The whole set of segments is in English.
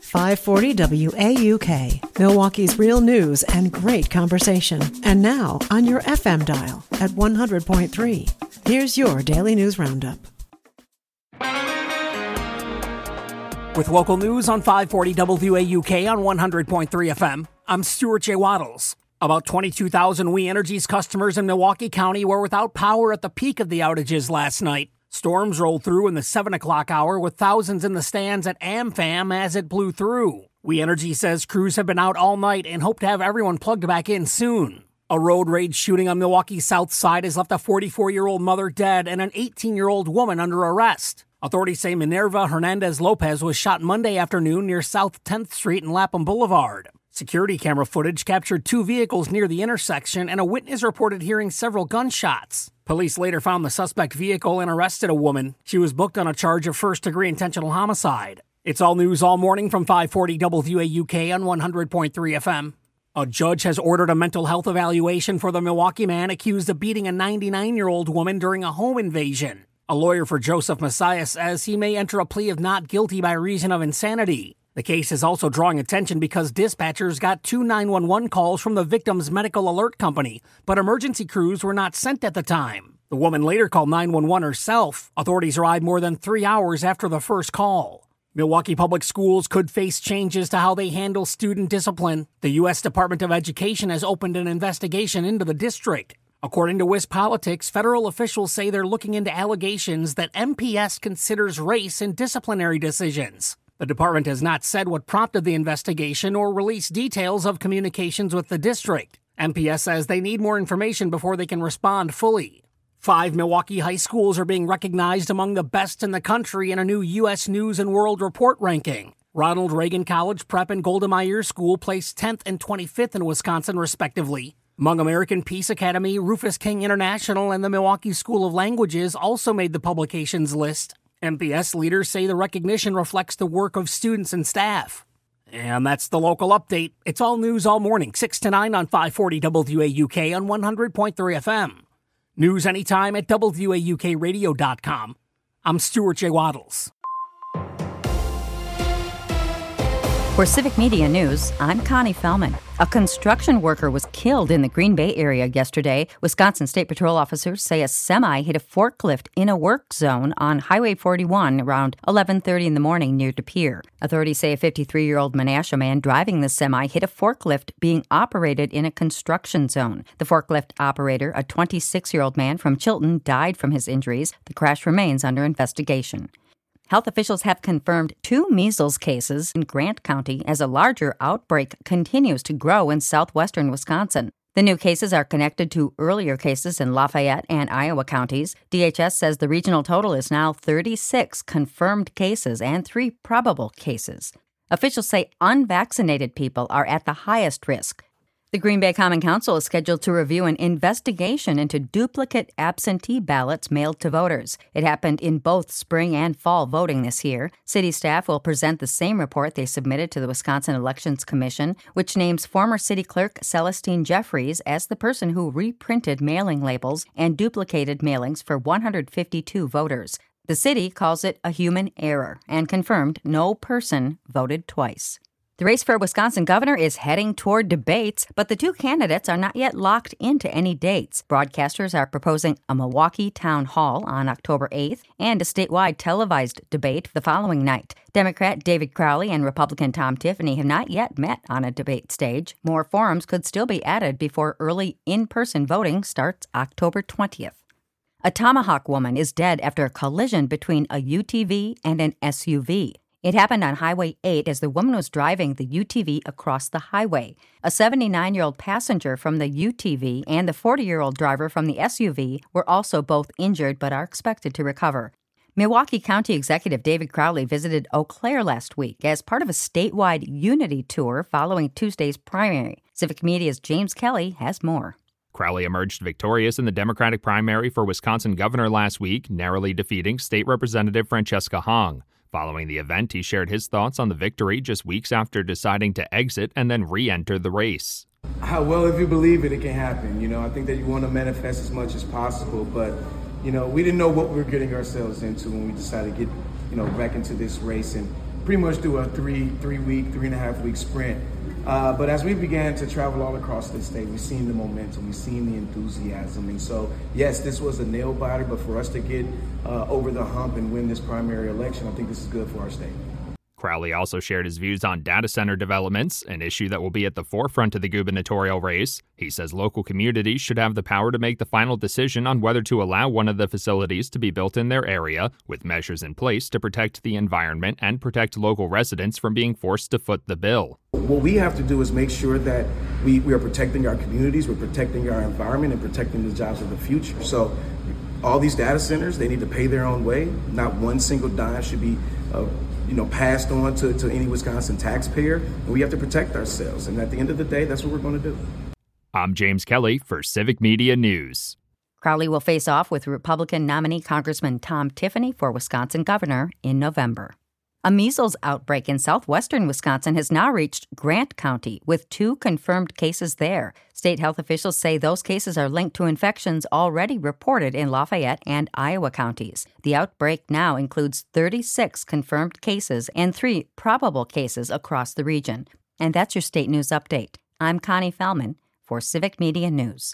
540 WAUK, Milwaukee's real news and great conversation. And now on your FM dial at 100.3. Here's your daily news roundup. With local news on 540 WAUK on 100.3 FM, I'm Stuart J. Waddles. About 22,000 We Energies customers in Milwaukee County were without power at the peak of the outages last night. Storms rolled through in the 7 o'clock hour with thousands in the stands at AmFam as it blew through. We Energy says crews have been out all night and hope to have everyone plugged back in soon. A road rage shooting on Milwaukee's south side has left a 44-year-old mother dead and an 18-year-old woman under arrest. Authorities say Minerva Hernandez Lopez was shot Monday afternoon near South 10th Street and Lapham Boulevard. Security camera footage captured two vehicles near the intersection, and a witness reported hearing several gunshots. Police later found the suspect vehicle and arrested a woman. She was booked on a charge of first-degree intentional homicide. It's all news all morning from 540 WAUK on 100.3 FM. A judge has ordered a mental health evaluation for the Milwaukee man accused of beating a 99-year-old woman during a home invasion. A lawyer for Joseph Messiah says he may enter a plea of not guilty by reason of insanity. The case is also drawing attention because dispatchers got two 911 calls from the victim's medical alert company, but emergency crews were not sent at the time. The woman later called 911 herself. Authorities arrived more than 3 hours after the first call. Milwaukee Public Schools could face changes to how they handle student discipline. The U.S. Department of Education has opened an investigation into the district. According to WisPolitics, federal officials say they're looking into allegations that MPS considers race in disciplinary decisions. The department has not said what prompted the investigation or released details of communications with the district. MPS says they need more information before they can respond fully. 5 Milwaukee high schools are being recognized among the best in the country in a new U.S. News & World Report ranking. Ronald Reagan College Prep and Golda Meir School placed 10th and 25th in Wisconsin, respectively. Hmong American Peace Academy, Rufus King International, and the Milwaukee School of Languages also made the publication's list. MPS leaders say the recognition reflects the work of students and staff. And that's the local update. It's all news all morning, 6 to 9 on 540 WAUK on 100.3 FM. News anytime at WAUKradio.com. I'm Stuart J. Waddles. For Civic Media News, I'm Connie Fellman. A construction worker was killed in the Green Bay area yesterday. Wisconsin State Patrol officers say a semi hit a forklift in a work zone on Highway 41 around 11:30 in the morning near De Pere. Authorities say a 53-year-old Menasha man driving the semi hit a forklift being operated in a construction zone. The forklift operator, a 26-year-old man from Chilton, died from his injuries. The crash remains under investigation. Health officials have confirmed 2 measles cases in Grant County as a larger outbreak continues to grow in southwestern Wisconsin. The new cases are connected to earlier cases in Lafayette and Iowa counties. DHS says the regional total is now 36 confirmed cases and 3 probable cases. Officials say unvaccinated people are at the highest risk. The Green Bay Common Council is scheduled to review an investigation into duplicate absentee ballots mailed to voters. It happened in both spring and fall voting this year. City staff will present the same report they submitted to the Wisconsin Elections Commission, which names former city clerk Celestine Jeffries as the person who reprinted mailing labels and duplicated mailings for 152 voters. The city calls it a human error and confirmed no person voted twice. The race for Wisconsin governor is heading toward debates, but the 2 candidates are not yet locked into any dates. Broadcasters are proposing a Milwaukee town hall on October 8th and a statewide televised debate the following night. Democrat David Crowley and Republican Tom Tiffany have not yet met on a debate stage. More forums could still be added before early in-person voting starts October 20th. A Tomahawk woman is dead after a collision between a UTV and an SUV. It happened on Highway 8 as the woman was driving the UTV across the highway. A 79-year-old passenger from the UTV and the 40-year-old driver from the SUV were also both injured but are expected to recover. Milwaukee County Executive David Crowley visited Eau Claire last week as part of a statewide unity tour following Tuesday's primary. Civic Media's James Kelly has more. Crowley emerged victorious in the Democratic primary for Wisconsin governor last week, narrowly defeating State Representative Francesca Hong. Following the event, he shared his thoughts on the victory just weeks after deciding to exit and then re-enter the race. Well, if you believe it, it can happen. I think that you want to manifest as much as possible, but, we didn't know what we were getting ourselves into when we decided to get, back into this race and pretty much do a 3.5 week sprint. But as we began to travel all across the state, we've seen the momentum, we've seen the enthusiasm. And so, yes, this was a nail biter, but for us to get over the hump and win this primary election, I think this is good for our state. Crowley also shared his views on data center developments, an issue that will be at the forefront of the gubernatorial race. He says local communities should have the power to make the final decision on whether to allow one of the facilities to be built in their area, with measures in place to protect the environment and protect local residents from being forced to foot the bill. What we have to do is make sure that we are protecting our communities, we're protecting our environment, and protecting the jobs of the future. So all these data centers, they need to pay their own way. Not one single dime should be passed on to any Wisconsin taxpayer, and we have to protect ourselves. And at the end of the day, that's what we're going to do. I'm James Kelly for Civic Media News. Crowley will face off with Republican nominee Congressman Tom Tiffany for Wisconsin governor in November. A measles outbreak in southwestern Wisconsin has now reached Grant County, with 2 confirmed cases there. State health officials say those cases are linked to infections already reported in Lafayette and Iowa counties. The outbreak now includes 36 confirmed cases and 3 probable cases across the region. And that's your state news update. I'm Connie Fellman for Civic Media News.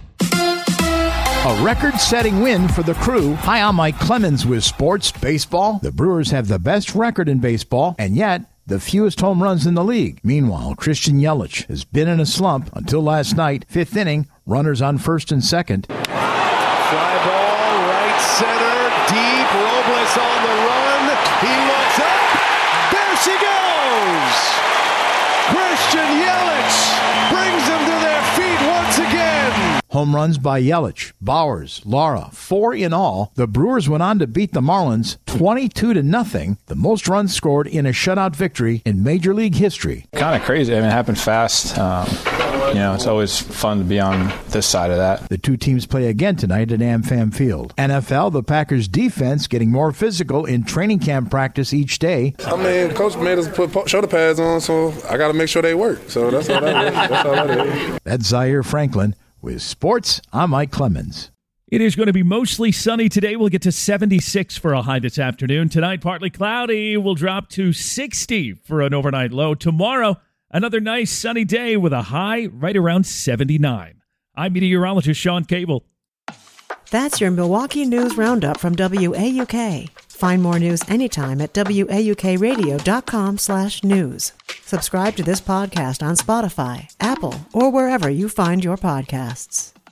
A record-setting win for the Crew. Hi, I'm Mike Clemens with Sports Baseball. The Brewers have the best record in baseball, and yet the fewest home runs in the league. Meanwhile, Christian Yelich has been in a slump until last night. 5th inning, runners on first and second. Fly ball, right center, deep. Robles on the run. He looks up. There she goes. Christian Yelich brings them to their feet once again. Home runs by Yelich, Bowers, Lara, 4 in all. The Brewers went on to beat the Marlins 22-0, the most runs scored in a shutout victory in Major League history. Kind of crazy. I mean, it happened fast. It's always fun to be on this side of that. The 2 teams play again tonight at AmFam Field. NFL, the Packers defense getting more physical in training camp practice each day. I mean, coach made us put shoulder pads on, so I got to make sure they work. So that's all that is. That's Zaire Franklin. With sports, I'm Mike Clemens. It is going to be mostly sunny today. We'll get to 76 for a high this afternoon. Tonight, partly cloudy. We'll drop to 60 for an overnight low. Tomorrow, another nice sunny day with a high right around 79. I'm meteorologist Sean Cable. That's your Milwaukee News Roundup from WAUK. Find more news anytime at WAUKradio.com/news. Subscribe to this podcast on Spotify, Apple, or wherever you find your podcasts.